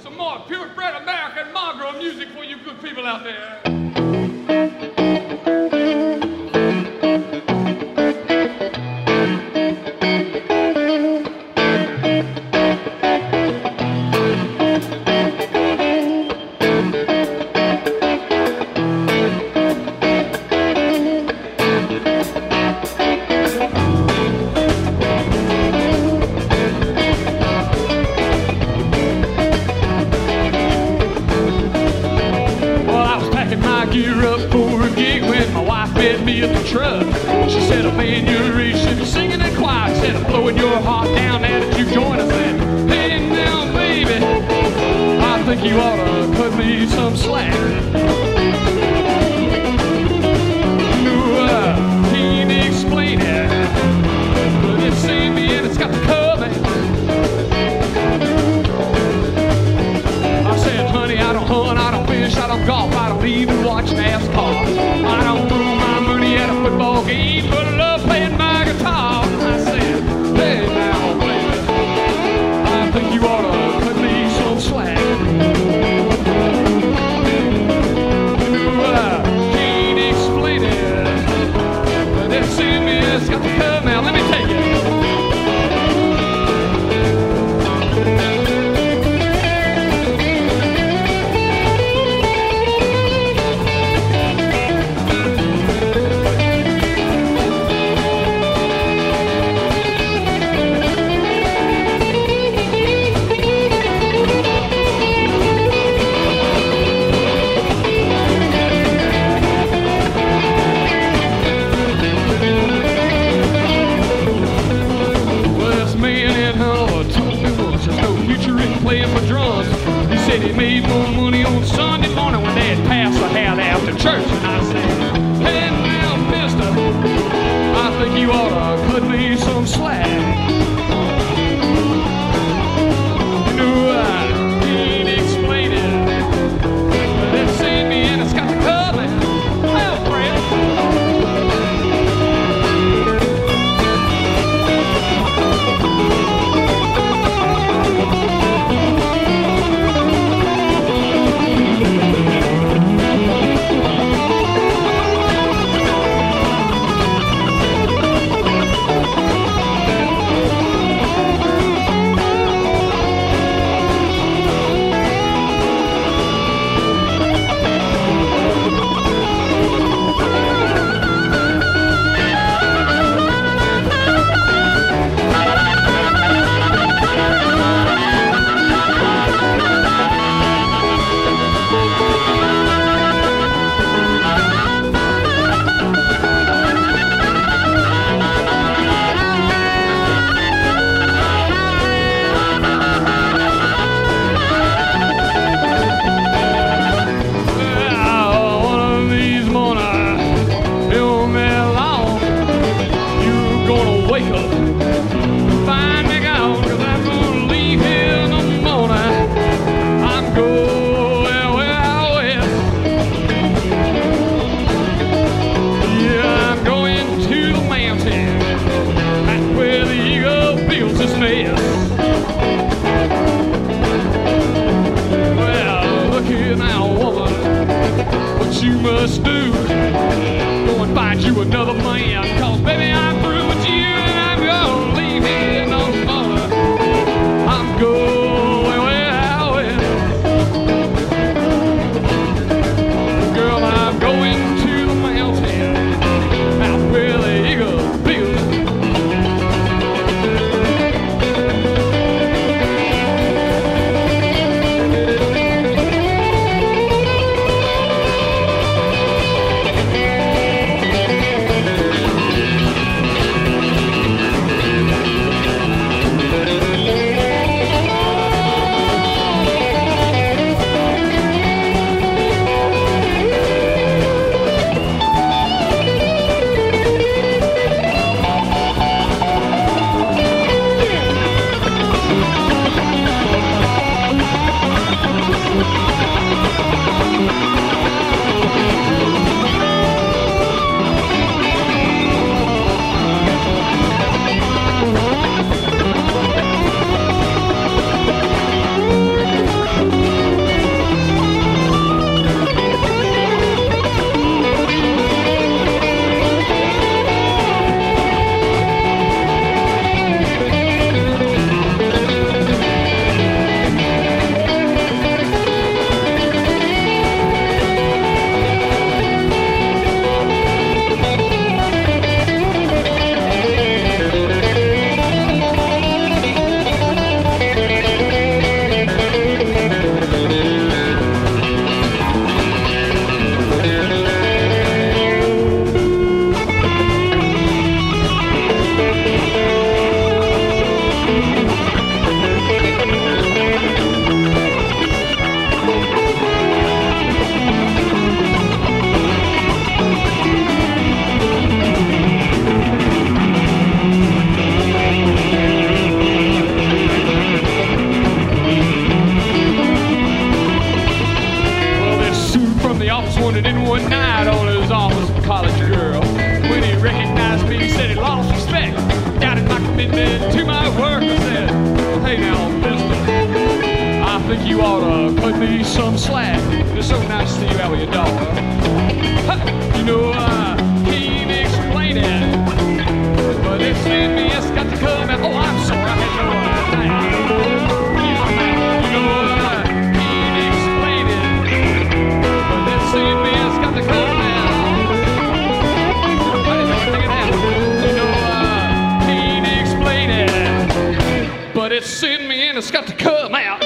some more purebred American mongrel music for you good people out there. Gear up for a gig when my wife met me at the truck. She said, "Oh man, you're rich, should be singing in choir." Said, "I'm blowing your heart down now that you join us." And hey now, baby, I think you ought to cut me some slack. No, can't explain it, but it's seen me and it's got the coming. I said, "Honey, I don't hunt, I don't fish, I don't golf, I don't even watch NASCAR. I don't move my money at a football game, but I love playing my guitar." I said, "Hey now, baby, I think you ought to cut me some slack." You know, I can't explain it, but that's in me, it's got to come now. Let me take it. Playing for drums. He said he made more money on Sunday morning when Dad passed the hat after church. And I said, "Hey now, mister, I think you ought to cut me some slack." You know, I can't explain it, but it's in me and it's got to come. Well, Fred. think you ought to cut me some slack. It's so nice to see you out with your daughter. You know, I can't explain it, but it's in me, it's got to come out. Oh, I'm sorry, I had no idea. You know, I can't explain it, but it's in me, it's got to come out. You know, I can't explain it, but it's in me and it's got to come out.